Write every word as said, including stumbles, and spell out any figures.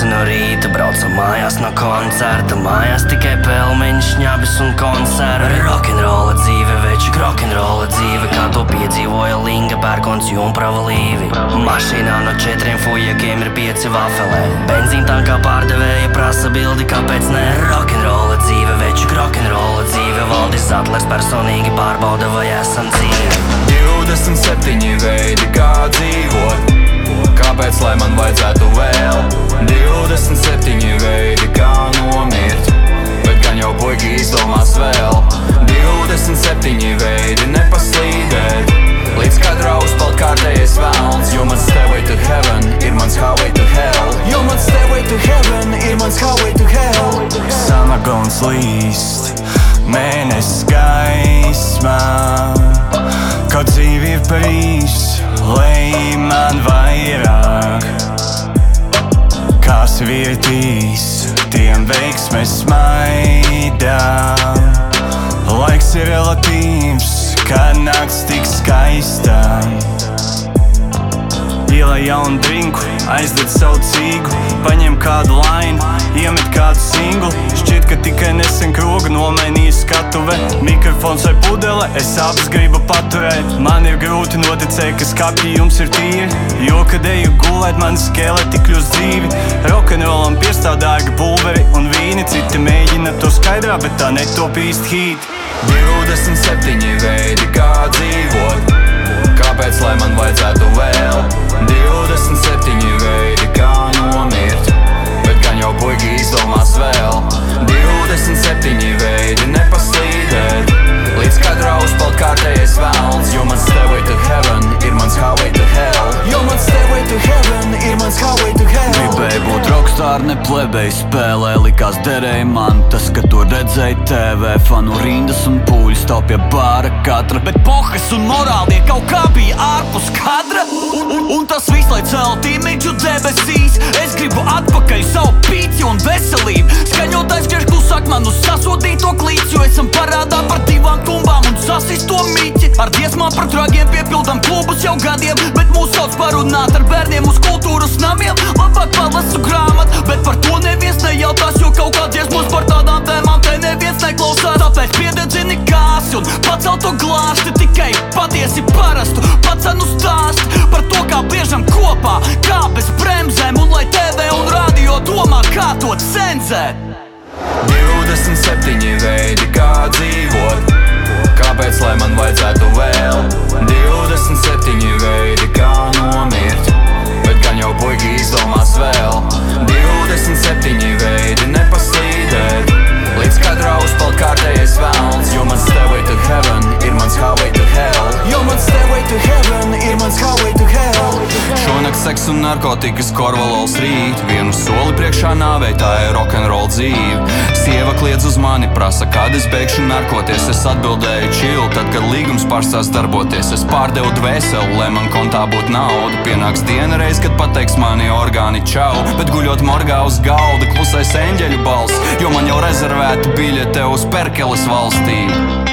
no rīta, braucam mājās no koncerta. Mājās tikai pelmeņš, šņabis un konservi. Rokenrola dzīve, veču rokenrola dzīve, kā to piedzīvoja Linga, Pērkons, Jumprava, Līvi. Mašīnā no četriem fujakiem ir pieci vafelē. Benzīntankā pārdevēja prasa bildi, kāpēc ne? Rokenrola dzīve, veču rokenrola dzīve. Valdis Zatlers personīgi pārbauda, vai esam dzīvi. Divdesmit septiņi veidi, kā dzīvot. Kāpēc, lai man vajadzētu vēl? Divdesmit septiņi veidi, kā nomirt. Bet gan jau puiki izdomās vēl. Divdesmit septiņi veidi, nepaslīdēt. Līdz kadrā uzpeld kārtējais velns. Jo mans stairway to heaven ir mans highway to hell. Jo mans stairway to heaven ir mans highway to hell. Samagons līst, mēnesis gaismā. Kaut dzīvi ir par īsu, lej man vairāk. Kā svietīs, tiem veiksmes smaidām. Laiks ir relatīvs, kā nakts tik skaistā. Ielai jaunu drinku, aizdedz savu cīgu. Paņem kādu lainu, iemet kādu singlu. Šķiet, ka tikai nesen krogu nomainīja skatuve. Mikrofons vai pudele, es abas gribu paturēt. Man ir grūti noticēt, ka skapji jums ir tīri. Jo, kad eju gulēt, mani skeleti kļūst dzīvi. Rokenrolam piestāv dārga pulveri un vīni. Citi mēģina to skaidrā, bet tā netop īsti hīt. Divdesmit septiņi veidi, kā dzīvot. Kāpēc, lai man vajadzētu vēl? Divdesmit septiņi veidi, kā nomirt. Bet gan jau puiki izdomās vēl. Divdesmit septiņi veidi, nepaslīdēt. Līdz kadrā uzpeld kārtējais velns. Jo mans stairway to heaven ir mans highway to hell. Jo mans stairway to heaven ir mans highway to hell. Gribēju būt rockstar, ne plebēju spēlē. Likās derēja man tas, ka to redzēju T V. Fanu rindas un pūļi stāv pie bāra katra. Bet pohas un morālie kaut kā bija ārpus kadra. Un, un, un tas viss, lai celt imidžu debesīs. Es gribu atpakaļ savu pīci un veselību. Skaņotājs griež klusāk man uz sasodīto klīci. Jo esam parādā par divām tumbām un sasisto miķi. Ar dziesmām par dragiem piepildam klubus jau gadiem. Bet mūs sauc parunāt ar bērniem uz kultūras namiem. Labāk palasu grāmatu, bet par to neviens nejautās. Jo kaut kā dziesmos par tādām tēmām te neviens neklausās. Tāpēc piededzini kāsi un pacel to glāsti. Tikai patiesi parastu pacenu stāst par to, kā biežam kopā, kā bez bremzēm. Un lai T V un radio domā, kā to cenzēt. Divdesmit septiņi veidi, kā dzīvot. Kāpēc, lai man vajadzētu vēl? Divdesmit septiņi veidi, kā nomirt. Bet gan jau puiki izdomās vēl. Divdesmit septiņi veidi, nepaslīdēt. Līdz kadrā uzpeld kārtējais velns. Jo mans stairway to heaven ir mans highway to hell. Jo mans stairway to heaven ir mans highway to hell. Šonakt seks un narkotikas, korvalols rīt. Vienu soli priekšā nāvei, tā ir rokenrola dzīve. Sieva kliedz uz mani, prasa, kad es beigšu narkoties. Es atbildēju chill, tad, kad līgums pārstās darboties. Es pārdevu dvēseli, lai man kontā būtu nauda. Pienāks diena reiz, kad pateiks mani orgāni čau. Bet guļot morgā uz galda, klusais eņģeļu balss. Jo man jau rezervēta biļete uz Perkeles valstī.